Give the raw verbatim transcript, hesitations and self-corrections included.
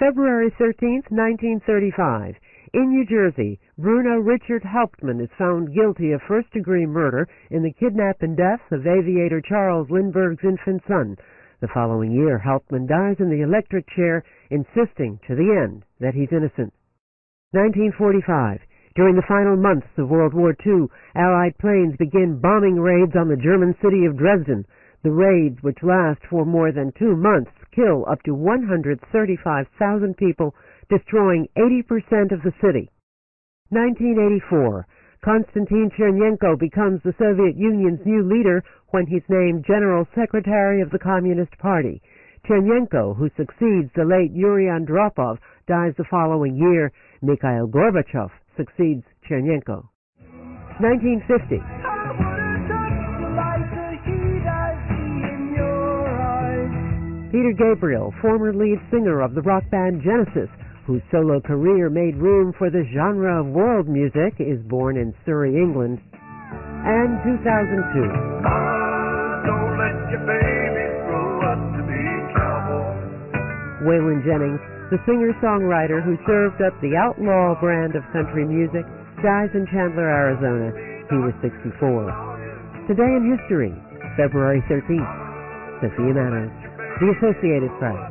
February thirteenth, nineteen thirty-five. In New Jersey, Bruno Richard Hauptmann is found guilty of first-degree murder in the kidnap and death of aviator Charles Lindbergh's infant son. The following year, Hauptmann dies in the electric chair, insisting to the end that he's innocent. nineteen forty-five. During the final months of World War Two, Allied planes begin bombing raids on the German city of Dresden. The raids, which last for more than two months, kill up to one hundred thirty-five thousand people, destroying eighty percent of the city. nineteen eighty-four. Konstantin Chernenko becomes the Soviet Union's new leader when he's named General Secretary of the Communist Party. Chernenko, who succeeds the late Yuri Andropov, dies the following year. Mikhail Gorbachev succeeds Chernenko. nineteen fifty. Peter Gabriel, former lead singer of the rock band Genesis, whose solo career made room for the genre of world music, is born in Surrey, England. And two thousand two. Mama, don't let your baby grow up to be cowboy. Waylon Jennings, the singer-songwriter who served up the outlaw brand of country music, dies in Chandler, Arizona. He was sixty-four. Today in history, February thirteenth. Sophia Manos, The Associated Press.